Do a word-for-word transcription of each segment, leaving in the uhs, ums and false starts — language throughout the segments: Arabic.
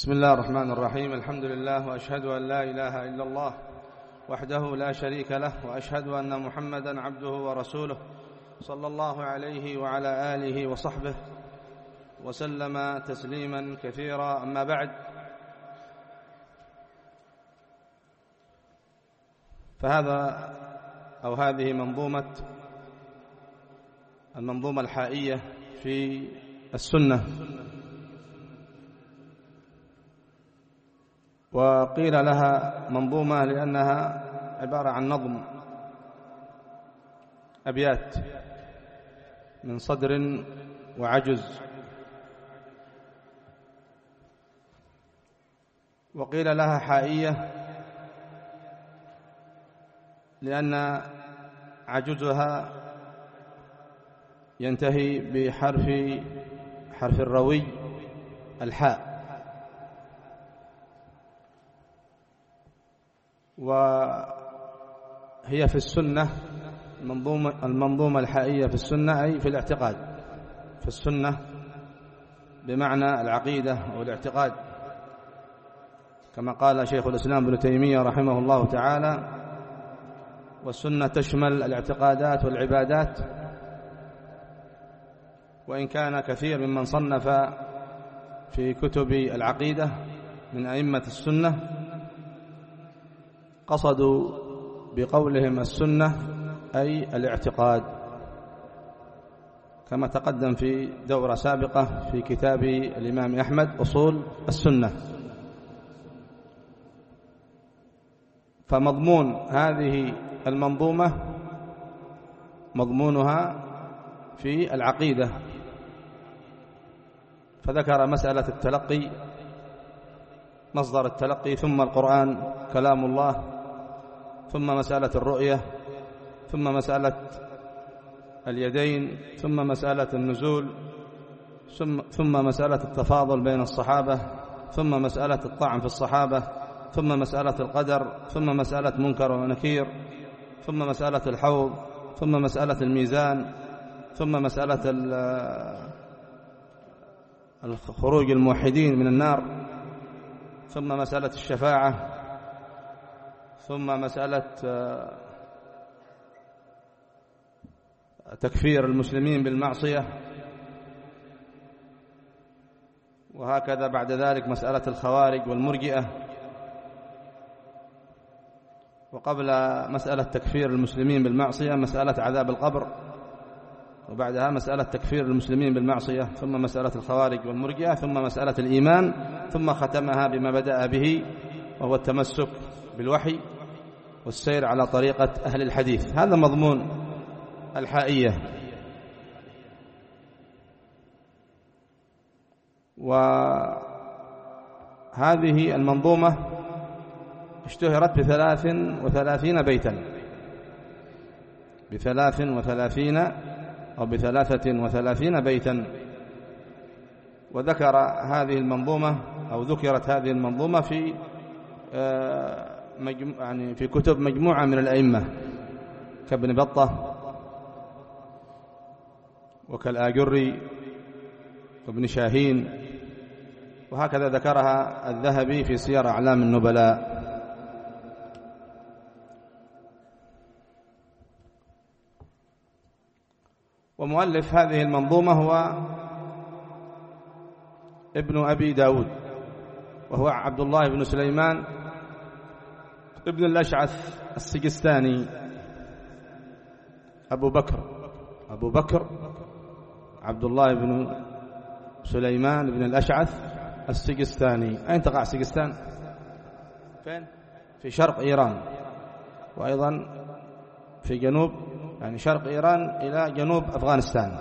بسم الله الرحمن الرحيم. الحمد لله، وأشهد أن لا إله إلا الله وحده لا شريك له، وأشهد أن محمدا عبده ورسوله صلى الله عليه وعلى آله وصحبه وسلم تسليما كثيرا. أما بعد، فهذا أو هذه منظومة المنظومة الحائية في السنة، وقيل لها منظومة لأنها عبارة عن نظم أبيات من صدر وعجز، وقيل لها حائية لأن عجزها ينتهي بحرف حرف الروي الحاء، وهي في السنة المنظومة, المنظومة الحائية في السنة، أي في الاعتقاد، في السنة بمعنى العقيدة أو الاعتقاد، كما قال شيخ الإسلام ابن تيمية رحمه الله تعالى: والسنة تشمل الاعتقادات والعبادات. وإن كان كثير ممن صنف في كتب العقيدة من أئمة السنة قصدوا بقولهم السنة أي الاعتقاد، كما تقدم في دورة سابقة في كتاب الإمام أحمد أصول السنة. فمضمون هذه المنظومة مضمونها في العقيدة، فذكر مسألة التلقي، مصدر التلقي، ثم القرآن كلام الله، ثم مسألة الرؤية، ثم مسألة اليدين، ثم مسألة النزول، ثم مسألة التفاضل بين الصحابة، ثم مسألة الطعن في الصحابة، ثم مسألة القدر، ثم مسألة منكر ونكير، ثم مسألة الحوض، ثم مسألة الميزان، ثم مسألة الخروج الموحدين من النار، ثم مسألة الشفاعة، ثم مسألة تكفير المسلمين بالمعصية، وهكذا بعد ذلك مسألة الخوارج والمرجئة، وقبل مسألة تكفير المسلمين بالمعصية مسألة عذاب القبر، وبعدها مسألة تكفير المسلمين بالمعصية، ثم مسألة الخوارج والمرجئة، ثم مسألة الإيمان، ثم ختمها بما بدأ به، وهو التمسك بالوحي والسير على طريقة أهل الحديث. هذا مضمون الحائية. وهذه المنظومة اشتهرت بثلاث وثلاثين بيتا، بثلاث وثلاثين أو بثلاثة وثلاثين بيتا. وذكر هذه المنظومة أو ذكرت هذه المنظومة في يعني في كتب مجموعة من الأئمة كابن بطة وكالآجري وابن شاهين، وهكذا ذكرها الذهبي في سير أعلام النبلاء. ومؤلف هذه المنظومة هو ابن أبي داود، وهو عبد الله بن سليمان ابن الأشعث السجستاني، أبو بكر أبو بكر عبد الله بن سليمان بن الأشعث السجستاني. أين تقع سجستان؟ فين؟ في شرق إيران، وأيضا في جنوب، يعني شرق إيران إلى جنوب أفغانستان.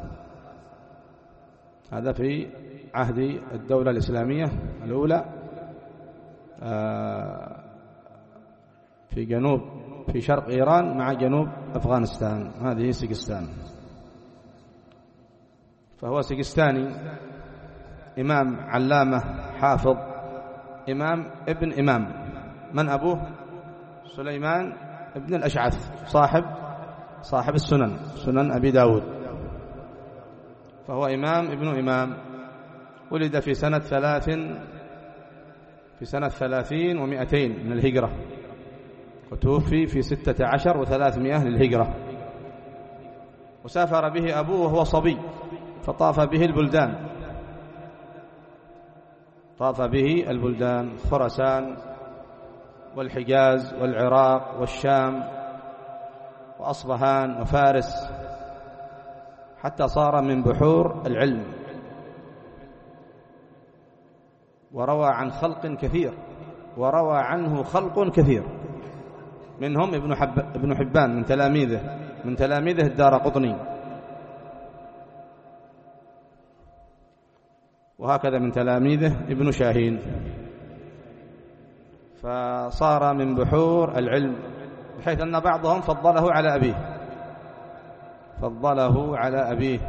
هذا في عهد الدولة الإسلامية الأولى في جنوب في شرق إيران مع جنوب أفغانستان. هذه سجستان. فهو سجستاني، إمام علامة حافظ، إمام ابن إمام. من أبوه؟ سليمان ابن الأشعث، صاحب صاحب السنن، سنن أبي داود. فهو إمام ابن إمام، ولد في سنة ثلاث في سنة ثلاثين ومئتين من الهجرة، وتوفي في ستة عشر وثلاثمائة للهجرة. وسافر به أبوه وهو صبي فطاف به البلدان، طاف به البلدان خراسان والحجاز والعراق والشام وأصبهان وفارس، حتى صار من بحور العلم، وروى عن خلق كثير، وروى عنه خلق كثير، منهم ابن, حب ابن حبان من تلاميذه من تلاميذه الدارقطني، وهكذا من تلاميذه ابن شاهين. فصار من بحور العلم، بحيث أن بعضهم فضله على أبيه فضله على أبيه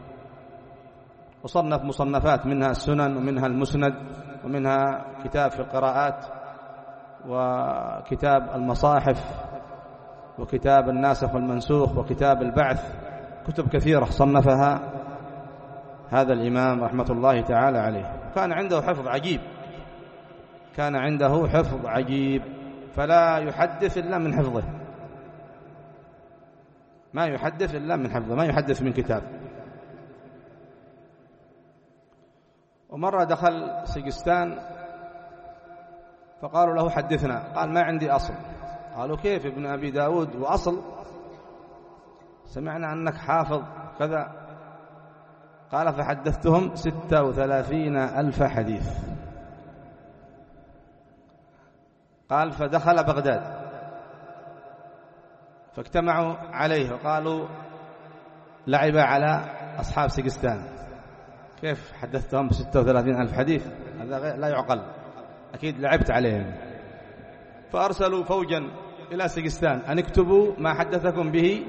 وصنف مصنفات، منها السنن ومنها المسند ومنها كتاب في القراءات وكتاب المصاحف وكتاب الناسخ والمنسوخ وكتاب البعث، كتب كثيرة صنفها هذا الإمام رحمة الله تعالى عليه. كان عنده حفظ عجيب، كان عنده حفظ عجيب، فلا يحدث إلا من حفظه، ما يحدث إلا من حفظه، ما يحدث من كتاب. ومرة دخل سجستان فقالوا له حدثنا، قال ما عندي أصل. قالوا كيف ابن أبي داود وأصل؟ سمعنا أنك حافظ كذا. قال فحدثتهم ستة وثلاثين ألف حديث. قال فدخل بغداد فاجتمعوا عليه وقالوا لعب على أصحاب سجستان، كيف حدثتهم بستة وثلاثين ألف حديث؟ هذا لا يعقل، أكيد لعبت عليهم. فأرسلوا فوجا إلى سجستان أن اكتبوا ما حدثكم به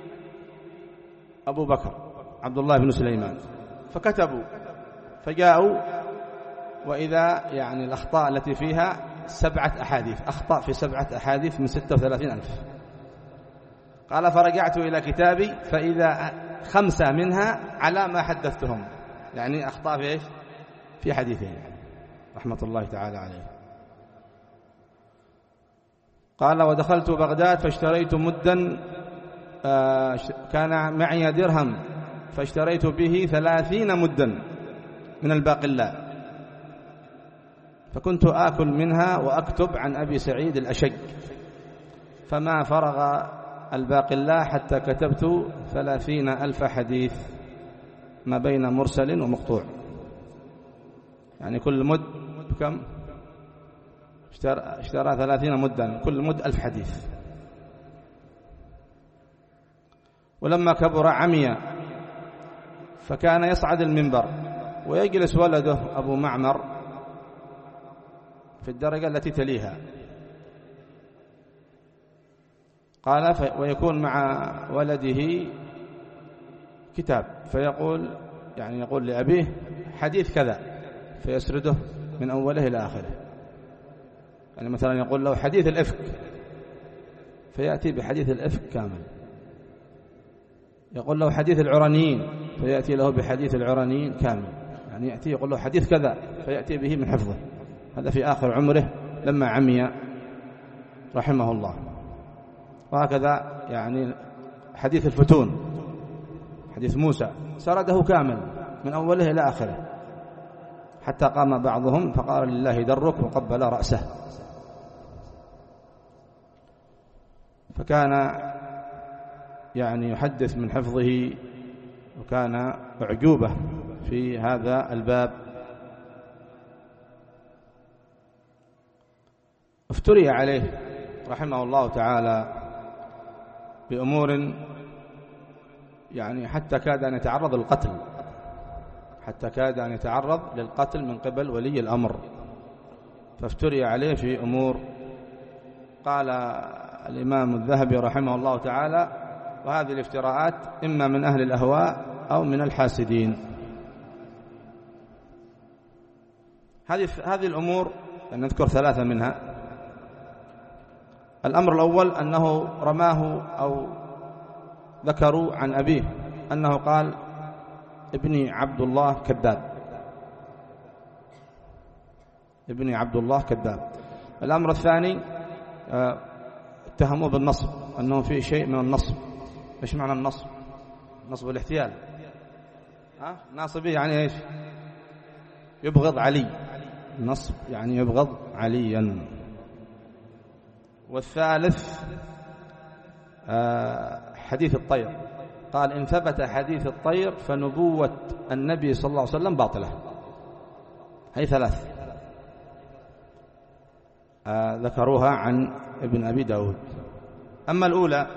أبو بكر عبد الله بن سليمان، فكتبوا، فجاءوا وإذا يعني الأخطاء التي فيها سبعة أحاديث، أخطاء في سبعة أحاديث من ستة وثلاثين ألف. قال فرجعت إلى كتابي فإذا خمسة منها على ما حدثتهم، يعني أخطاء في إيش؟ في حديثين رحمة الله تعالى عليه. قال ودخلت بغداد فاشتريت مدا، آه كان معي درهم فاشتريت به ثلاثين مدا من الباقلاء، فكنت آكل منها وأكتب عن أبي سعيد الأشج، فما فرغ الباقلاء حتى كتبت ثلاثين ألف حديث ما بين مرسل ومقطوع، يعني كل مد بكم؟ اشترى, اشترى ثلاثين مدا، كل مد ألف حديث. ولما كبر عمي فكان يصعد المنبر ويجلس ولده أبو معمر في الدرجة التي تليها. قال ويكون مع ولده كتاب فيقول، يعني يقول لأبيه حديث كذا فيسرده من أوله إلى آخره. يعني مثلا يقول له حديث الإفك فيأتي بحديث الإفك كامل، يقول له حديث العرانيين فيأتي له بحديث العرانيين كامل، يعني يأتي يقول له حديث كذا فيأتي به من حفظه. هذا في آخر عمره لما عمي رحمه الله. وهكذا يعني حديث الفتون، حديث موسى سرده كامل من أوله إلى آخره، حتى قام بعضهم فقال لله درك وقبل رأسه. فكان يعني يحدث من حفظه، وكان أعجوبة في هذا الباب. افتري عليه رحمه الله تعالى بأمور يعني حتى كاد أن يتعرض للقتل، حتى كاد أن يتعرض للقتل من قبل ولي الأمر. فافتري عليه في أمور. قال الإمام الذهبي رحمه الله تعالى وهذه الافتراءات إما من أهل الأهواء أو من الحاسدين. هذه هذه الأمور نذكر ثلاثة منها. الأمر الأول أنه رماه أو ذكروا عن أبيه أنه قال ابني عبد الله كذاب، ابن عبد الله كذاب. الأمر الثاني اتهموه بالنصب، أنه فيه شيء من النصب. إيش معنى النصب؟ نصب الاحتيال. ها ناصبي يعني إيش؟ يبغض علي. نصب يعني يبغض عليا. والثالث حديث الطير، قال إن ثبت حديث الطير فنبوة النبي صلى الله عليه وسلم باطلة. هي ثلاث آه ذكروها عن ابن أبي داود. أما الأولى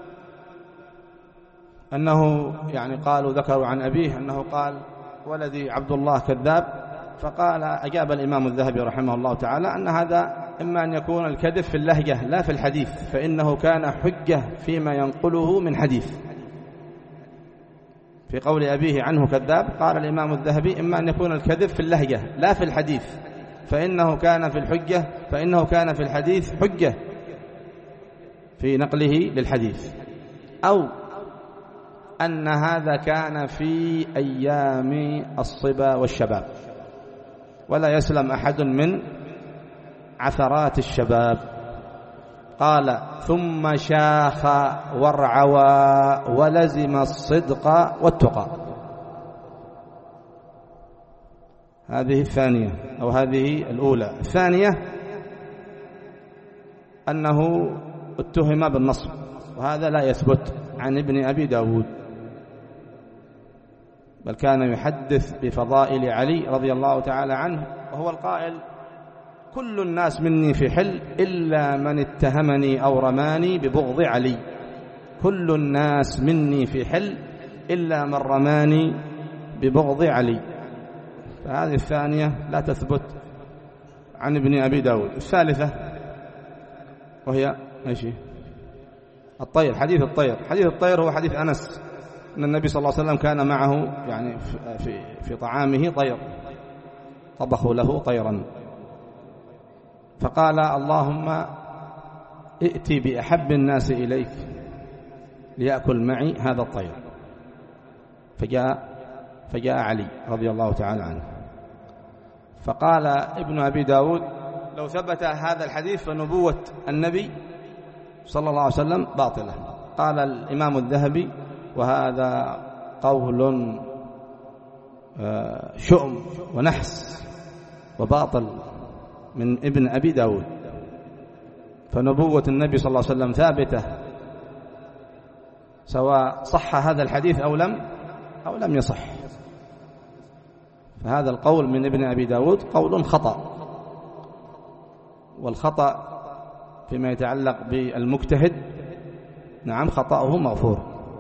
أنه يعني قالوا ذكروا عن أبيه أنه قال ولدي عبد الله كذاب، فقال أجاب الإمام الذهبي رحمه الله تعالى أن هذا إما أن يكون الكذب في اللهجة لا في الحديث، فإنه كان حجة فيما ينقله من حديث. في قول أبيه عنه كذاب قال الإمام الذهبي إما أن يكون الكذب في اللهجة لا في الحديث، فإنه كان في الحجة فإنه كان في الحديث حجة في نقله للحديث، أو أن هذا كان في أيام الصبا والشباب، ولا يسلم أحد من عثرات الشباب. قال ثم شاخ وارعوى ولزم الصدق والتقى. هذه الثانية أو هذه الأولى. الثانية أنه اتهم بالنصب، وهذا لا يثبت عن ابن أبي داود، بل كان يحدث بفضائل علي رضي الله تعالى عنه، وهو القائل كل الناس مني في حل إلا من اتهمني أو رماني ببغض علي. كل الناس مني في حل إلا من رماني ببغض علي. فهذه الثانية لا تثبت عن ابن أبي داود. الثالثة وهي ايش؟ الطير، حديث الطير. حديث الطير هو حديث أنس أن النبي صلى الله عليه وسلم كان معه يعني في في طعامه طير، طبخوا له طيرا، فقال اللهم ائتي بأحب الناس إليك ليأكل معي هذا الطير. فجاء فجاء علي رضي الله تعالى عنه، فقال ابن أبي داود لو ثبت هذا الحديث فنبوة النبي صلى الله عليه وسلم باطلة. قال الإمام الذهبي وهذا قول شؤم ونحس وباطل من ابن أبي داود. فنبوة النبي صلى الله عليه وسلم ثابتة سواء صح هذا الحديث أو لم أو لم يصح. فهذا القول من ابن أبي داود قول خطأ، والخطأ فيما يتعلق بالمجتهد نعم خطأه مغفور،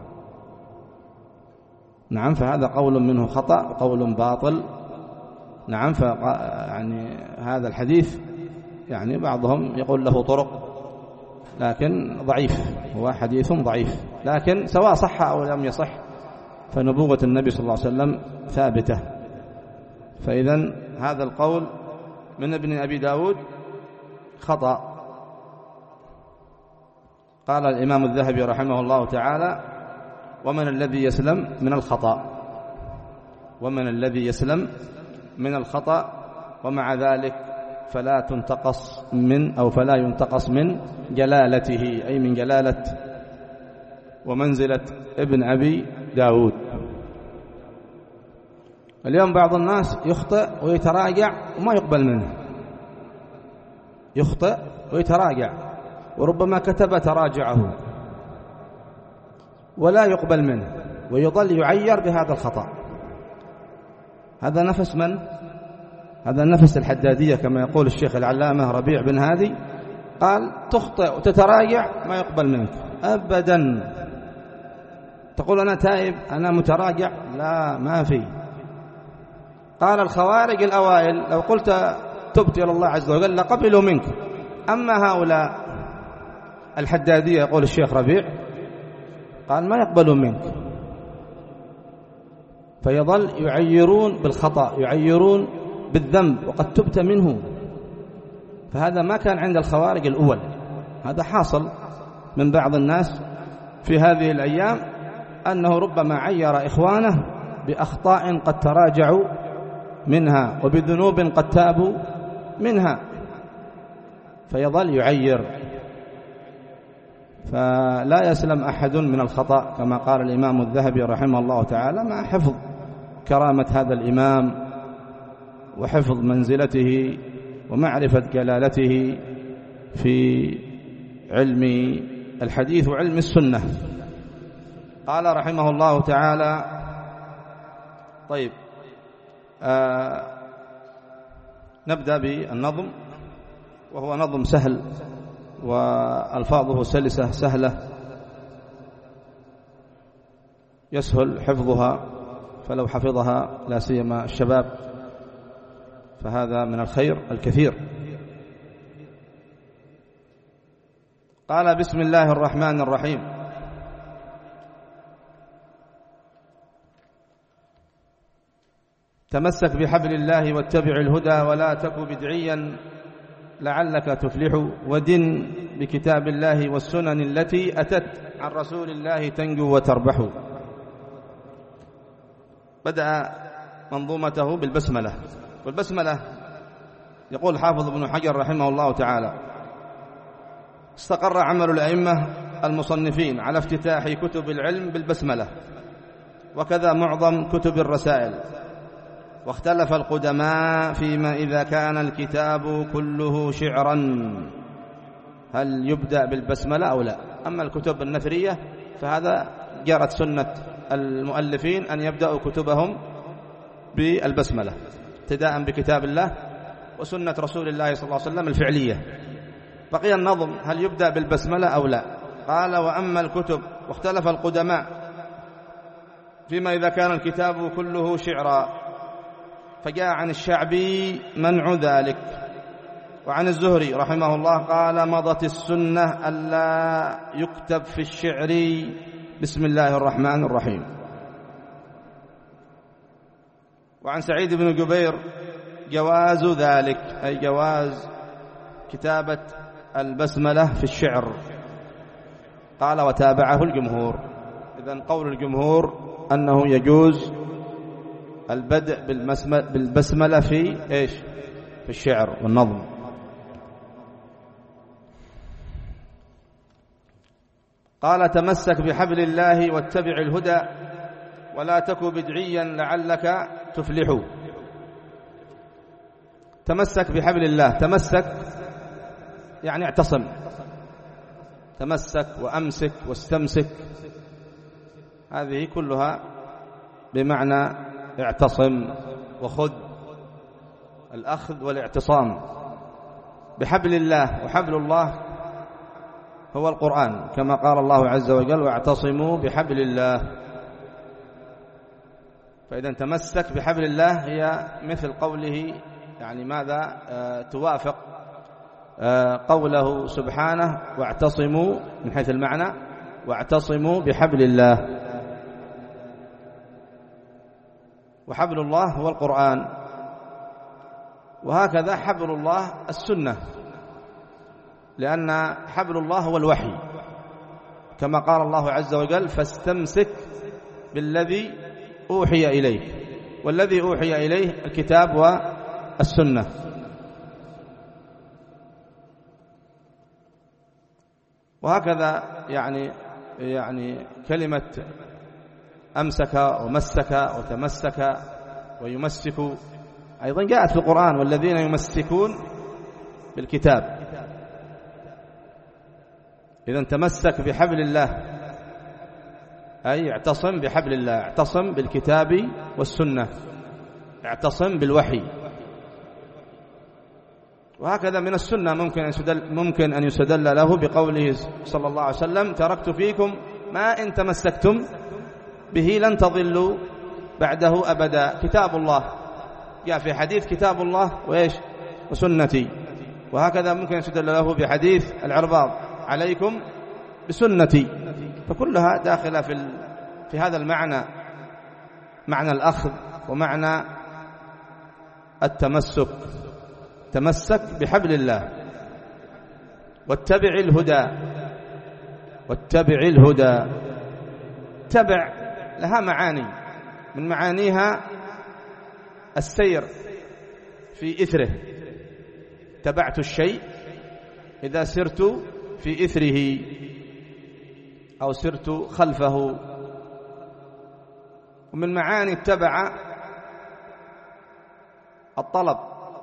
نعم فهذا قول منه خطأ قول باطل، نعم يعني هذا الحديث يعني بعضهم يقول له طرق لكن ضعيف، هو حديث ضعيف، لكن سواء صح أو لم يصح فنبوة النبي صلى الله عليه وسلم ثابتة. فإذن هذا القول من ابن أبي داود خطأ. قال الإمام الذهبي رحمه الله تعالى ومن الذي يسلم من الخطأ، ومن الذي يسلم من الخطأ، ومع ذلك فلا تنتقص من أو فلا ينتقص من جلالته، أي من جلالة ومنزلة ابن أبي داود. اليوم بعض الناس يخطئ ويتراجع وما يقبل منه، يخطئ ويتراجع وربما كتب تراجعه ولا يقبل منه ويظل يعير بهذا الخطأ. هذا نفس من؟ هذا نفس الحدادية كما يقول الشيخ العلامة ربيع بن هادي، قال تخطئ وتتراجع ما يقبل منك أبدا. تقول أنا تائب أنا متراجع، لا ما في. قال الخوارج الأوائل لو قلت تبت إلى الله عز وجل لقبلوا منك، أما هؤلاء الحدادية يقول الشيخ ربيع قال ما يقبلون منك، فيظل يعيرون بالخطأ يعيرون بالذنب وقد تبت منه. فهذا ما كان عند الخوارج الأول، هذا حاصل من بعض الناس في هذه الأيام أنه ربما عير إخوانه بأخطاء قد تراجعوا منها وبذنوب قد تابوا منها، فيظل يعير. فلا يسلم أحد من الخطأ كما قال الإمام الذهبي رحمه الله تعالى، مع حفظ كرامة هذا الإمام وحفظ منزلته ومعرفة جلالته في علم الحديث وعلم السنة. قال رحمه الله تعالى: طيب، آه نبدأ بالنظم، وهو نظم سهل وألفاظه سلسة سهلة يسهل حفظها، فلو حفظها لا سيما الشباب فهذا من الخير الكثير. قال: بسم الله الرحمن الرحيم. تمسك بحبل الله واتبع الهدى ولا تك بدعيا لعلك تفلح، ودن بكتاب الله والسنن التي أتت عن رسول الله تنجو وتربح. بدأ منظومته بالبسملة، والبسملة يقول حافظ ابن حجر رحمه الله تعالى: استقر عمل الأئمة المصنفين على افتتاح كتب العلم بالبسملة، وكذا معظم كتب الرسائل. واختلف القدماء فيما إذا كان الكتاب كله شعرا هل يبدأ بالبسملة أو لا. أما الكتب النثرية فهذا جرت سنة المؤلفين أن يبدأوا كتبهم بالبسملة ابتداء بكتاب الله وسنة رسول الله صلى الله عليه وسلم الفعلية. بقي النظم هل يبدأ بالبسملة أو لا. قال: وأما الكتب، واختلف القدماء فيما إذا كان الكتاب كله شعرا، فجاء عن الشعبي منع ذلك، وعن الزهري رحمه الله قال: مضت السنة ألا يكتب في الشعر بسم الله الرحمن الرحيم. وعن سعيد بن جبير جواز ذلك، أي جواز كتابة البسملة في الشعر. قال: وتابعه الجمهور. إذن قول الجمهور أنه يجوز البدء بالبسملة في إيش؟ في الشعر والنظم. قال: تمسك بحبل الله واتبع الهدى ولا تك بدعيا لعلك تفلح. تمسك بحبل الله، تمسك يعني اعتصم، تمسك وأمسك واستمسك، هذه كلها بمعنى اعتصم وخذ، الأخذ والاعتصام بحبل الله. وحبل الله هو القرآن كما قال الله عز وجل: واعتصموا بحبل الله. فإذا تمسك بحبل الله هي مثل قوله، يعني ماذا آه توافق آه قوله سبحانه: واعتصموا من حيث المعنى، واعتصموا بحبل الله. وحبل الله هو القرآن، وهكذا حبل الله السنة، لأن حبل الله هو الوحي كما قال الله عز وجل: فاستمسك بالذي أوحي إليك، والذي أوحي إليه الكتاب والسنة. وهكذا يعني يعني كلمة أمسك ومسك وتمسك ويمسك أيضا جاءت في القرآن: والذين يمسكون بالكتاب. إذن تمسك بحبل الله أي اعتصم بحبل الله، اعتصم بالكتاب والسنة، اعتصم بالوحي. وهكذا من السنة ممكن أن يستدل, ممكن أن يستدل له بقوله صلى الله عليه وسلم: تركت فيكم ما إن تمسكتم به لن تضلوا بعده أبدا. كتاب الله جاء في حديث كتاب الله وإيش؟ وسنتي. وهكذا ممكن يستدل له بحديث العرباض: عليكم بسنتي. فكلها داخلة في في هذا المعنى، معنى الأخذ ومعنى التمسك. تمسك بحبل الله واتبع الهدى، واتبع الهدى. تبع لها معاني، من معانيها السير في إثره، اتبعت الشيء إذا سرت في إثره أو سرت خلفه. ومن معاني اتبع الطلب،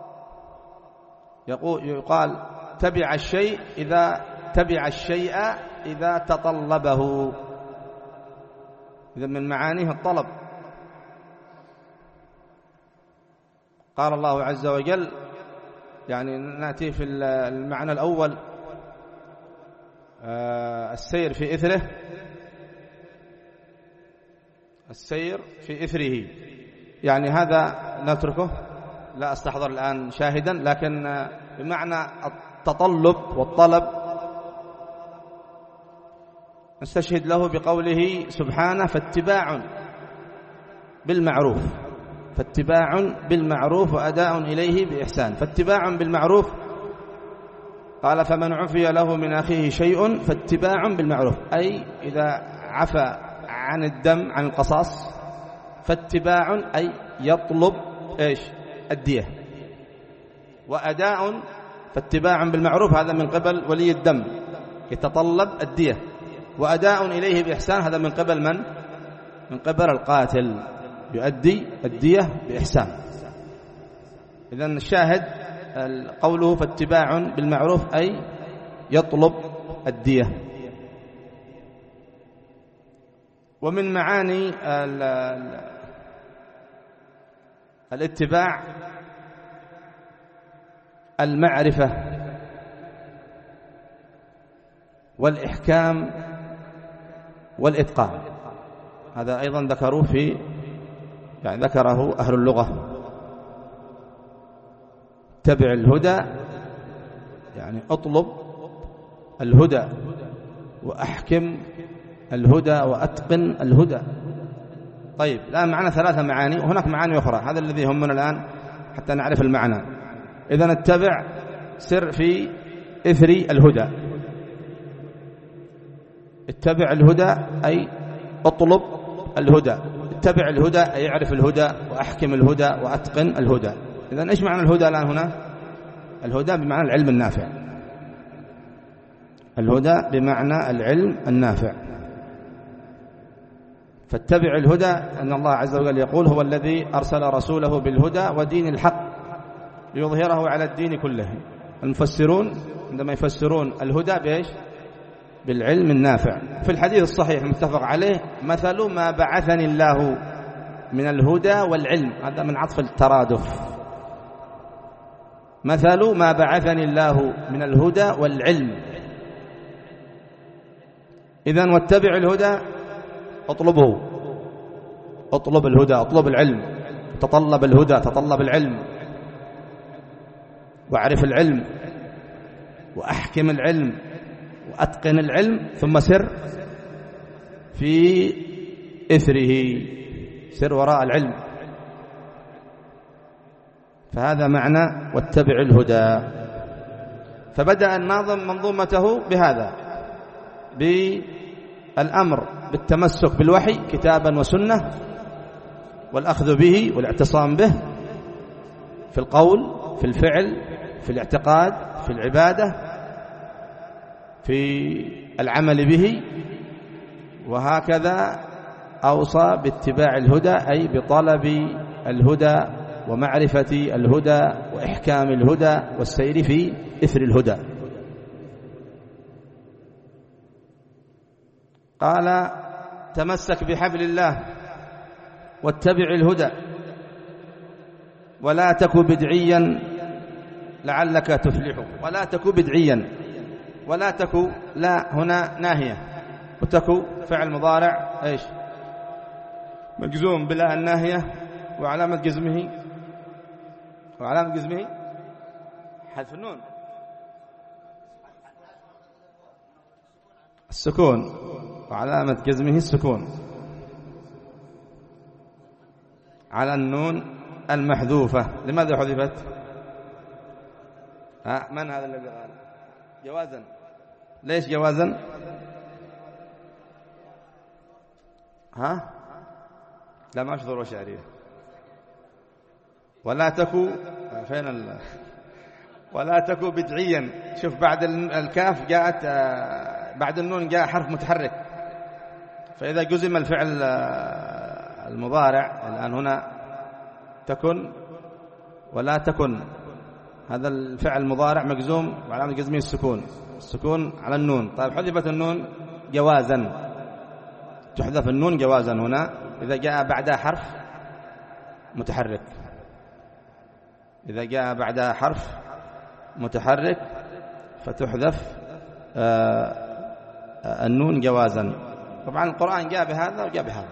يقال تبع الشيء إذا تبع الشيء إذا تطلبه، إذا من معانيه الطلب. قال الله عز وجل، يعني نأتي في المعنى الأول السير في إثره، السير في إثره، يعني هذا نتركه لا أستحضر الآن شاهدا، لكن بمعنى التطلب والطلب نستشهد له بقوله سبحانه فاتباع بالمعروف، فاتباع بالمعروف وأداء إليه بإحسان. فاتباع بالمعروف قال فمن عفي له من أخيه شيء فاتباع بالمعروف، أي إذا عفى عن الدم عن القصاص فاتباع أي يطلب إيش الدية. وأداء فاتباع بالمعروف هذا من قبل ولي الدم يتطلب الدية، وأداء إليه بإحسان هذا من قبل من؟ من قبل القاتل يؤدي الدية بإحسان. إذن الشاهد قوله فاتباع بالمعروف أي يطلب الدية. ومن معاني الاتباع المعرفة والإحكام والإتقان، هذا أيضا ذكروه في يعني ذكره أهل اللغة. اتبع الهدى يعني اطلب الهدى، وأحكم الهدى، وأتقن الهدى. طيب الآن معنا ثلاثة معاني، وهناك معاني أخرى، هذا الذي يهمنا الآن حتى نعرف المعنى. إذن اتبع سر في إثر الهدى، اتبع الهدى أي اطلب الهدى، اتبع الهدى أي اعرف الهدى، وأحكم الهدى، وأتقن الهدى. إذن إيش معنى الهدى الآن هنا؟ الهدى بمعنى العلم النافع، الهدى بمعنى العلم النافع. فاتبع الهدى أن الله عز وجل يقول هو الذي أرسل رسوله بالهدى ودين الحق ليظهره على الدين كله. المفسرون عندما يفسرون الهدى بإيش؟ بالعلم النافع. في الحديث الصحيح المتفق عليه مثل ما بعثني الله من الهدى والعلم، هذا من عطف الترادف، مثل ما بعثني الله من الهدى والعلم. إذن واتبع الهدى اطلبه، اطلب الهدى، اطلب العلم، تطلب الهدى، تطلب العلم، واعرف العلم، وأحكم العلم، وأتقن العلم، ثم سر في إثره، سر وراء العلم. فهذا معنى واتبع الهدى. فبدأ الناظم منظومته بهذا، بالأمر بالتمسك بالوحي كتابا وسنة، والأخذ به والاعتصام به في القول، في الفعل، في الاعتقاد، في العبادة، في العمل به. وهكذا أوصى باتباع الهدى أي بطلب الهدى ومعرفة الهدى وإحكام الهدى والسير في إثر الهدى. قال تمسك بحبل الله واتبع الهدى ولا تك بدعيا لعلك تفلح. ولا تك بدعيا، ولا تك لا هنا ناهية، وتك فعل مضارع ايش مجزوم بلا الناهية، وعلامة جزمه وعلامة جزمه حذف النون، السكون، وعلامة جزمه السكون على النون المحذوفة. لماذا حذفت؟ ها من هذا الذي قال جوازا؟ ليش جوازا؟ ها لا ما ذروة شعرية. ولا تكو فين ال... ولا تكو بدعيا. شوف بعد الكاف جاءت بعد النون جاء حرف متحرك، فإذا جزم الفعل المضارع الآن هنا تكن ولا تكن، هذا الفعل المضارع مجزوم وعلامة جزمه السكون، السكون على النون. طيب حذفت النون جوازا، تحذف النون جوازا هنا إذا جاء بعدها حرف متحرك، إذا جاء بعدها حرف متحرك فتحذف النون جوازا. طبعا القرآن جاء بهذا وجاء بهذا.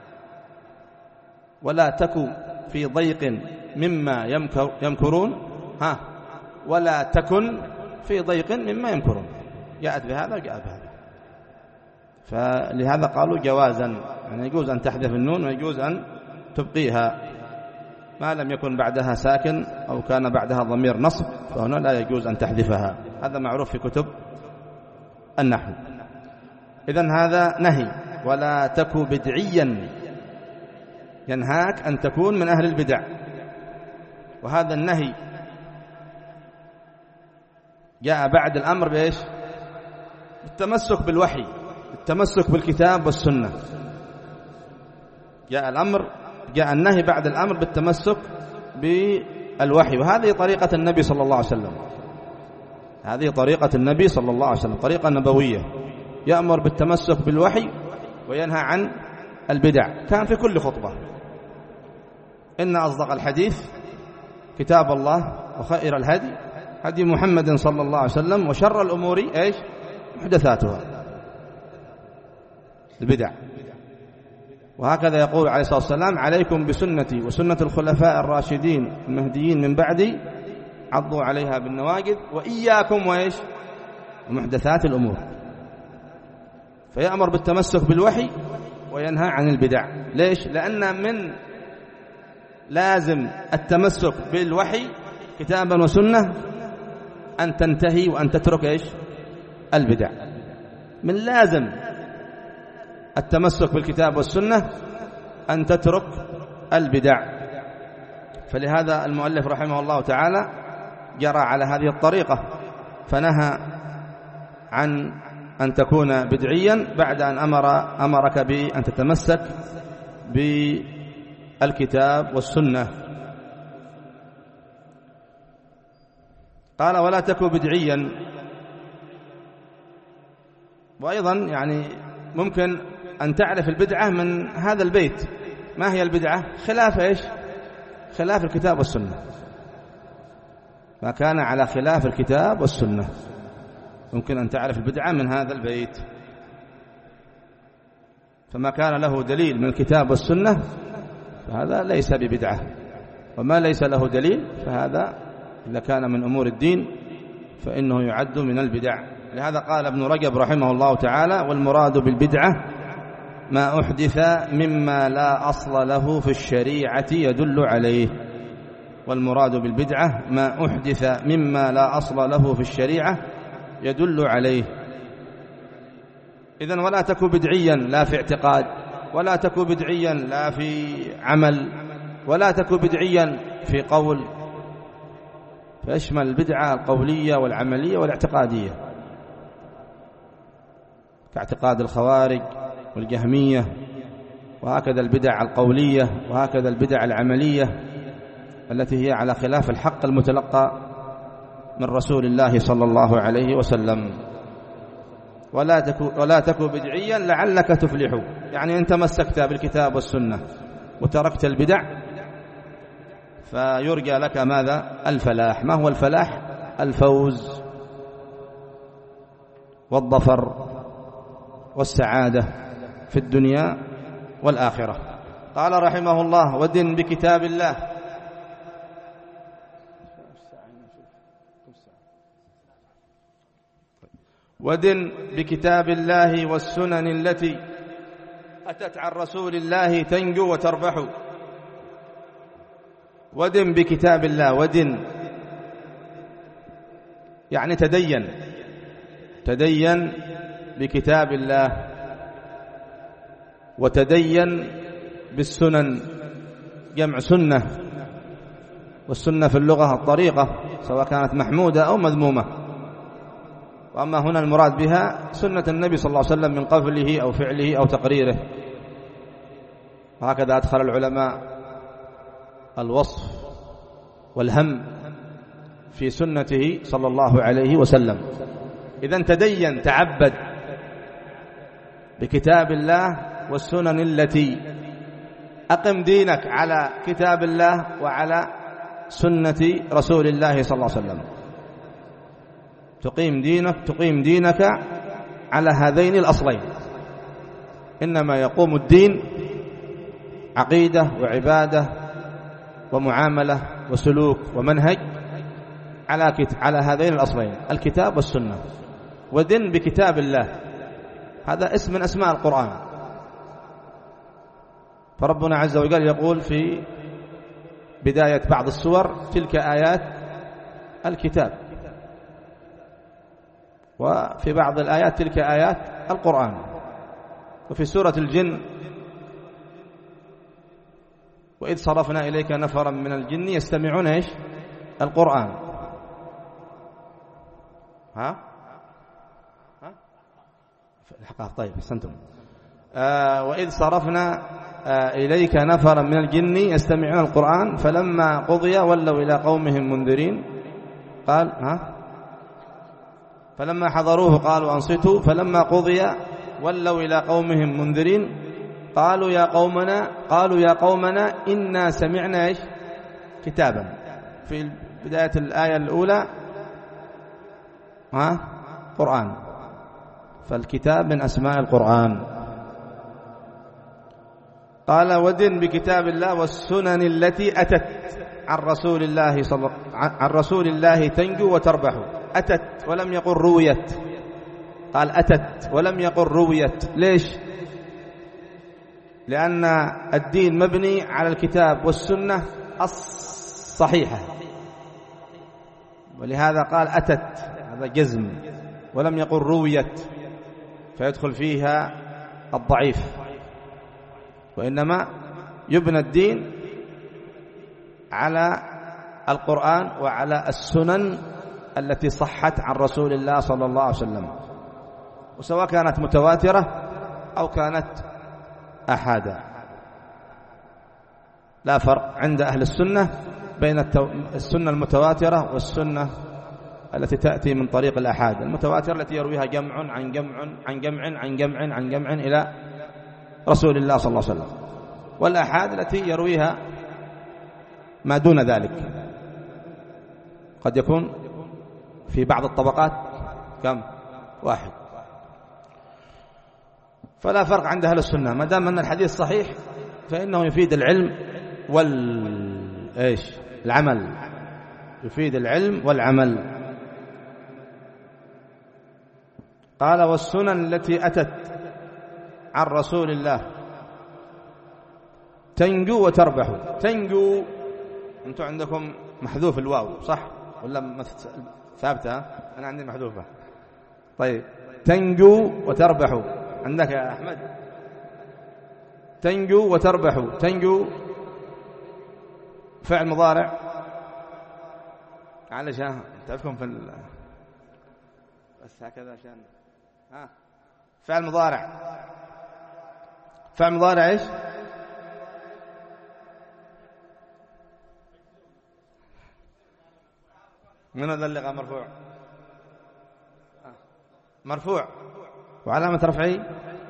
ولا تكو في ضيق مما يمكر يمكرون، ها ولا تكن في ضيق مما يمكرون، جاءت بهذا وجاءت بهذا. فلهذا قالوا جوازا، يعني يجوز أن تحذف النون ويجوز أن تبقيها ما لم يكن بعدها ساكن أو كان بعدها ضمير نصب، فهنا لا يجوز أن تحذفها. هذا معروف في كتب النحو. إذن هذا نهي. ولا تكو بدعيا، ينهاك أن تكون من أهل البدع. وهذا النهي جاء بعد الأمر بإيش؟ بالتمسك بالوحي، التمسك بالكتاب والسنة. جاء الأمر جاء النهي بعد الأمر بالتمسك بالوحي، وهذه طريقة النبي صلى الله عليه وسلم، هذه طريقة النبي صلى الله عليه وسلم، طريقة نبوية، يأمر بالتمسك بالوحي وينهى عن البدع. كان في كل خطبة: إن أصدق الحديث كتاب الله، وخير الهدي هدي محمد صلى الله عليه وسلم، وشر الأمور إيش؟ محدثاتها، البدع. وهكذا يقول عليه الصلاة والسلام: عليكم بسنتي وسنة الخلفاء الراشدين المهديين من بعدي، عضوا عليها بالنواجذ، وإياكم وإيش؟ ومحدثات الأمور. فيأمر بالتمسك بالوحي وينهى عن البدع. ليش؟ لأن من لازم التمسك بالوحي كتابا وسنة أن تنتهي وأن تترك إيش؟ البدع. من لازم التمسك بالكتاب والسنة أن تترك البدع. فلهذا المؤلف رحمه الله تعالى جرى على هذه الطريقة، فنهى عن أن تكون بدعيا بعد أن أمر أمرك بأن تتمسك بالكتاب والسنة. قال: ولا تكن بدعيا. وأيضا يعني ممكن أن تعرف البدعة من هذا البيت. ما هي البدعة؟ خلاف إيش؟ خلاف الكتاب والسنة، ما كان على خلاف الكتاب والسنة ممكن أن تعرف البدعة من هذا البيت. فما كان له دليل من الكتاب والسنة فهذا ليس ببدعة، وما ليس له دليل فهذا إذا كان من أمور الدين فإنه يعد من البدع. لهذا قال ابن رجب رحمه الله تعالى: والمراد بالبدعة ما أحدث مما لا أصل له في الشريعة يدل عليه. والمراد بالبدعة ما أحدث مما لا أصل له في الشريعة يدل عليه. إذن ولا تكن بدعيا لا في اعتقاد، ولا تكن بدعيا لا في عمل، ولا تكن بدعيا في قول، فيشمل البدعة القولية والعملية والاعتقادية، كاعتقاد الخوارج والجهمية، وهكذا البدع القولية، وهكذا البدع العملية التي هي على خلاف الحق المتلقى من رسول الله صلى الله عليه وسلم. ولا تكن ولا تكن بدعيا لعلك تفلح، يعني أنت مسكت بالكتاب والسنة وتركت البدع فيرجى لك ماذا؟ الفلاح. ما هو الفلاح؟ الفوز والظفر والسعادة في الدنيا والآخرة. قال رحمه الله: ودن بكتاب الله. ودن بكتاب الله والسنن التي أتت عن رسول الله تنجو وتربح. ودن بكتاب الله. ودن يعني تدين، تدين بكتاب الله، وتدين بالسنن، جمع سنة، والسنة في اللغة الطريقة سواء كانت محمودة أو مذمومة. وأما هنا المراد بها سنة النبي صلى الله عليه وسلم من قوله أو فعله أو تقريره. وهكذا أدخل العلماء الوصف والهم في سنته صلى الله عليه وسلم. إذن تدين تعبد بكتاب الله والسنن التي أقم دينك على كتاب الله وعلى سنة رسول الله صلى الله عليه وسلم. تقيم دينك تقيم دينك على هذين الأصلين. إنما يقوم الدين عقيدة وعبادة ومعاملة وسلوك ومنهج على على هذين الأصلين الكتاب والسنة. ودن بكتاب الله هذا اسم من أسماء القرآن. فربنا عز وجل يقول في بداية بعض السور تلك آيات الكتاب، وفي بعض الآيات تلك آيات القرآن. وفي سورة الجن وإذ صرفنا إليك نفرا من الجن يستمعون إيش؟ القرآن. ها؟ ها؟ الحقائق. طيب أحسنتم. آه وإذ صرفنا آه إليك نفرا من الجن يستمعون القرآن فلما قضي ولوا إلى قومهم منذرين قال ها؟ فلما حضروه قالوا أنصتوا فلما قضي ولوا إلى قومهم منذرين قالوا يا قومنا قالوا يا قومنا إنا سمعنا إيش؟ كتابا. في بداية الآية الأولى ها؟ قرآن. فالكتاب من أسماء القرآن. قال ودن بكتاب الله والسنن التي أتت عن رسول الله صلى عن رسول الله تنجو وتربح. أتت ولم يقل رويت، قال أتت ولم يقل رويت. ليش؟ لأن الدين مبني على الكتاب والسنة الصحيحة، ولهذا قال أتت، هذا جزم، ولم يقل رويت فيدخل فيها الضعيف. وإنما يبنى الدين على القرآن وعلى السنن التي صحت عن رسول الله صلى الله عليه وسلم، وسواء كانت متواترة أو كانت أحادا. لا فرق عند أهل السنة بين السنة المتواترة والسنة التي تأتي من طريق الأحاد. المتواترة التي يرويها جمع عن جمع عن جمع عن جمع عن جمع إلى رسول الله صلى الله عليه وسلم، والأحاد التي يرويها ما دون ذلك. قد يكون في بعض الطبقات كم؟ واحد. فلا فرق عند أهل السنة ما دام أن الحديث صحيح فإنه يفيد العلم وال إيش؟ العمل، يفيد العلم والعمل. قال والسنن التي أتت عن رسول الله تنجو وتربح. تنجو أنتم عندكم محذوف الواو صح ولا ثابتة؟ أنا عندي محذوفة. طيب تنجو وتربح عندك يا أحمد؟ تنجو وتربح. تنجو فعل مضارع، معلش ها تعرفكم في ال... بس هكذا عشان ها فعل مضارع. فعل مضارع ايش؟ من هذا اللي مرفوع؟ مرفوع وعلامة رفعه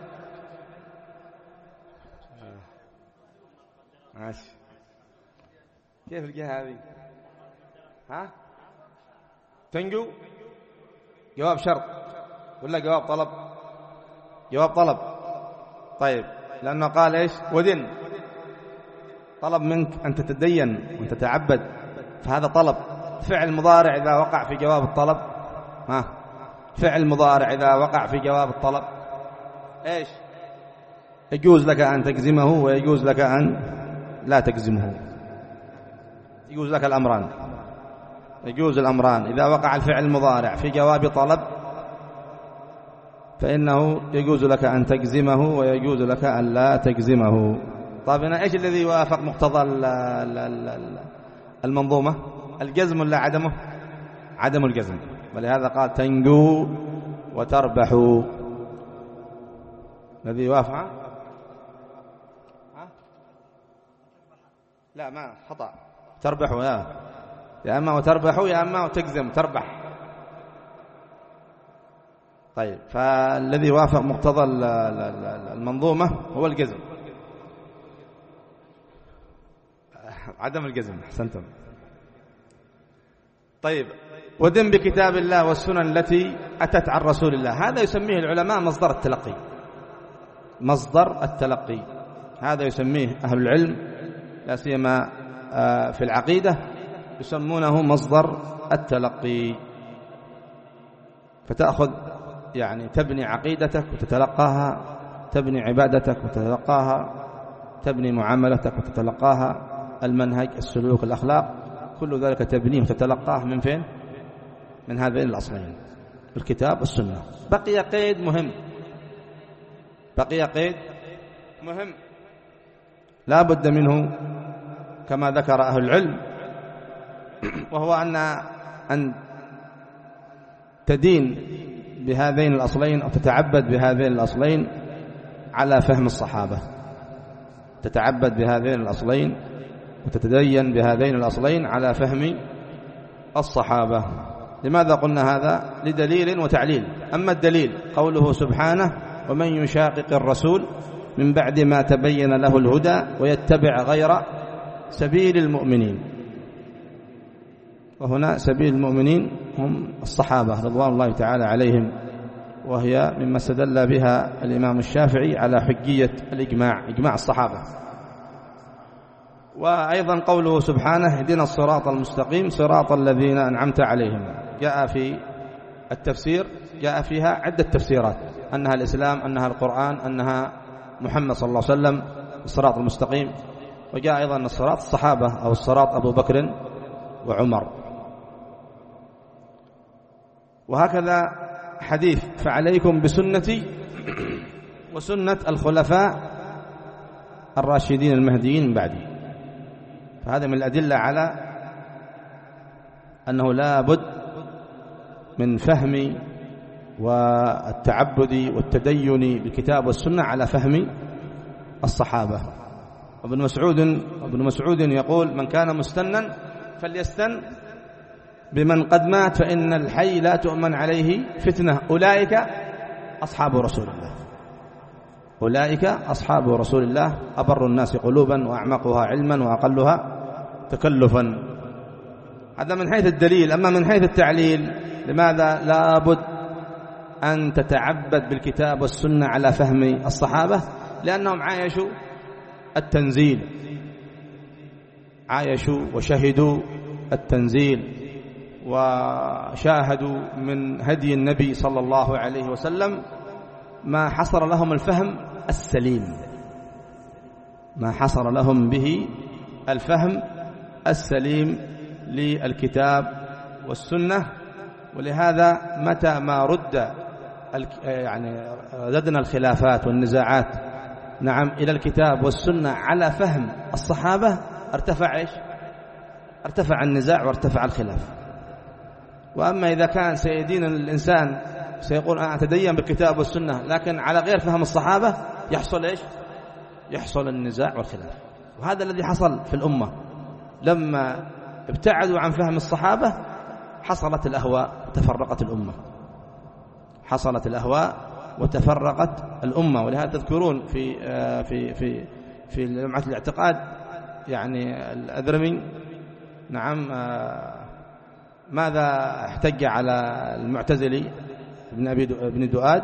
ماشي. كيف الجهة هذه؟ ها تنجو جواب شرط ولا جواب طلب؟ جواب طلب. طيب لأنه قال إيش؟ ودن، طلب منك أن تتدين وأن تتعبد، فهذا طلب. فعل مضارع إذا وقع في جواب الطلب ها فعل مضارع إذا وقع في جواب الطلب إيش؟ يجوز لك أن تجزمه ويجوز لك أن لا تجزمه. يجوز لك الأمران، يجوز الأمران. إذا وقع الفعل المضارع في جواب طلب فإنه يجوز لك أن تجزمه ويجوز لك أن لا تجزمه. طيب هنا إيش الذي يوافق مقتضى المنظومة؟ الجزم ولا عدمه؟ عدم الجزم، ولهذا قال تنجو وتربحوا. الذي يوافق ها؟ لا ما خطأ، تربحوا يا يا أما وتربحوا يا أما وتجزم تربح. طيب، فالذي وافق مقتضى المنظومة هو الجزم، عدم الجزم. أحسنتم. طيب، ودن بكتاب الله والسنن التي أتت عن رسول الله، هذا يسميه العلماء مصدر التلقي. مصدر التلقي هذا يسميه أهل العلم لا سيما في العقيدة يسمونه مصدر التلقي. فتأخذ يعني تبني عقيدتك وتتلقاها، تبني عبادتك وتتلقاها، تبني معاملتك وتتلقاها، المنهج، السلوك، الأخلاق، كل ذلك تبنيه وتتلقاه من فين؟ من هذين الأصلين، الكتاب والسنة. بقي قيد مهم، بقي قيد مهم لا بد منه كما ذكر أهل العلم، وهو أن أن تدين بهذين الأصلين أو تتعبد بهذين الأصلين على فهم الصحابة، تتعبد بهذين الأصلين وتتدين بهذين الأصلين على فهم الصحابة. لماذا قلنا هذا؟ لدليل وتعليل. أما الدليل قوله سبحانه ومن يشاقق الرسول من بعد ما تبين له الهدى ويتبع غير سبيل المؤمنين، وهنا سبيل المؤمنين هم الصحابة رضوان الله تعالى عليهم، وهي مما استدل بها الإمام الشافعي على حجية الإجماع، إجماع الصحابة. وأيضا قوله سبحانه اهدنا الصراط المستقيم صراط الذين أنعمت عليهم، جاء في التفسير جاء فيها عدة تفسيرات، أنها الإسلام، أنها القرآن، أنها محمد صلى الله عليه وسلم، الصراط المستقيم. وجاء أيضا الصراط الصحابة أو الصراط أبو بكر وعمر. وهكذا حديث فعليكم بسنتي وسنة الخلفاء الراشدين المهديين من بعدي. فهذا من الأدلة على أنه لا بد من فهم والتعبد والتدين بالكتاب والسنة على فهم الصحابة. وابن مسعود ابن مسعود يقول من كان مستنا فليستن بمن قد مات فإن الحي لا تؤمن عليه فتنة، أولئك أصحاب رسول الله، أولئك أصحاب رسول الله أبر الناس قلوبا وأعمقها علما وأقلها تكلفا. هذا من حيث الدليل. أما من حيث التعليل، لماذا لا بد أن تتعبد بالكتاب والسنة على فهم الصحابة؟ لأنهم عايشوا التنزيل، عايشوا وشهدوا التنزيل، وشاهدوا من هدي النبي صلى الله عليه وسلم ما حصر لهم الفهم السليم، ما حصر لهم به الفهم السليم للكتاب والسنة. ولهذا متى ما رد يعني ردنا الخلافات والنزاعات نعم إلى الكتاب والسنة على فهم الصحابة، ارتفع إيش؟ ارتفع النزاع وارتفع الخلاف. وأما إذا كان سيدين الإنسان سيقول أنا أتدين بالكتاب والسنة لكن على غير فهم الصحابة، يحصل إيش؟ يحصل النزاع والخلاف. وهذا الذي حصل في الأمة لما ابتعدوا عن فهم الصحابة، حصلت الأهواء وتفرقت الأمة، حصلت الأهواء وتفرقت الأمة. ولهذا تذكرون في في في في لمعة الاعتقاد يعني الأذرمي نعم ماذا احتج على المعتزلي ابن أبي ابن دؤاد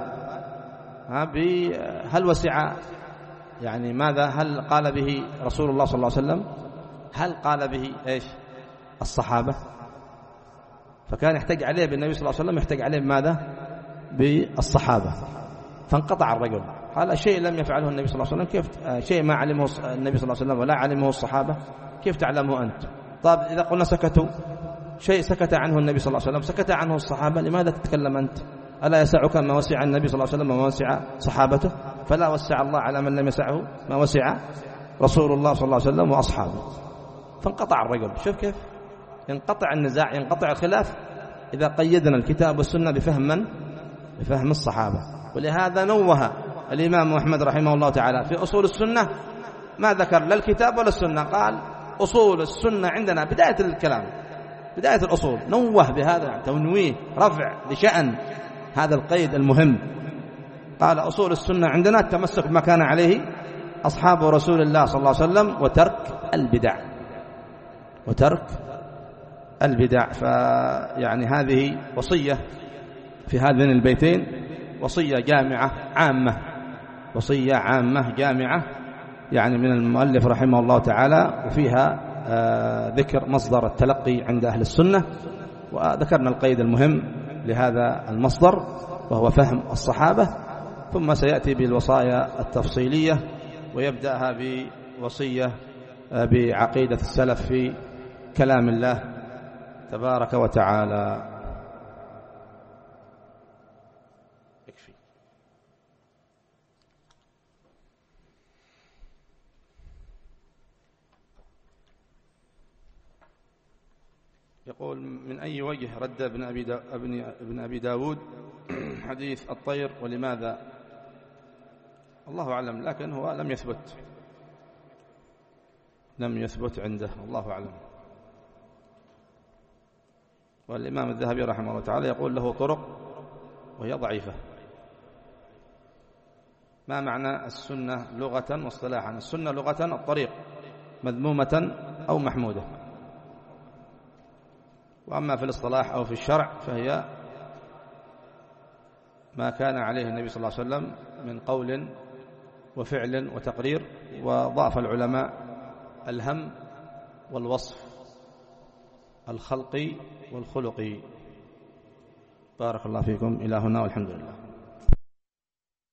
هل وسع يعني ماذا هل قال به رسول الله صلى الله عليه وسلم؟ هل قال به إيش؟ الصحابة. فكان يحتج عليه بالنبي صلى الله عليه وسلم، يحتج عليه بماذا؟ بالصحابة. فانقطع الرجل، قال شيء لم يفعله النبي صلى الله عليه وسلم، كيف شيء ما علمه النبي صلى الله عليه وسلم ولا علمه الصحابة كيف تعلمه أنت؟ طيب إذا قلنا سكتوا شيء سكت عنه النبي صلى الله عليه وسلم، سكت عنه الصحابة، لماذا تتكلم أنت؟ ألا يسعك ما وسع النبي صلى الله عليه وسلم وما وسع صحابته؟ فلا وسع الله على من لم يسعه ما وسع رسول الله صلى الله عليه وسلم وأصحابه. فانقطع الرجل. شوف كيف ينقطع النزاع، ينقطع الخلاف إذا قيدنا الكتاب والسنة بفهم من؟ بفهم الصحابة. ولهذا نوه الإمام أحمد رحمه الله تعالى في أصول السنة ما ذكر لا الكتاب ولا السنة، قال أصول السنة عندنا بداية الكلام، بداية الأصول، نوه بهذا تنويه رفع لشأن هذا القيد المهم. قال أصول السنة عندنا التمسك بما كان عليه أصحاب رسول الله صلى الله عليه وسلم وترك البدع، وترك البدع. فيعني هذه وصية في هذين البيتين، وصية جامعة عامة، وصية عامة جامعة يعني من المؤلف رحمه الله تعالى، وفيها آه ذكر مصدر التلقي عند أهل السنة، وذكرنا القيد المهم لهذا المصدر وهو فهم الصحابة. ثم سيأتي بالوصايا التفصيلية، ويبدأها بوصية آه بعقيدة السلف في كلام الله تبارك وتعالى. يكفي. يقول: من أي وجه رد ابن أبي, دا ابن أبي داود حديث الطير، ولماذا؟ الله أعلم، لكن هو لم يثبت لم يثبت عنده، الله أعلم. والإمام الذهبي رحمه الله تعالى يقول له طرق وهي ضعيفة. ما معنى السنة لغة واصطلاحا؟ السنة لغة الطريق، مذمومة أو محمودة. وأما في الاصطلاح أو في الشرع فهي ما كان عليه النبي صلى الله عليه وسلم من قول وفعل وتقرير. وضاف العلماء الهم والوصف الخلقي والخلقي. بارك الله فيكم. إلى هنا والحمد لله.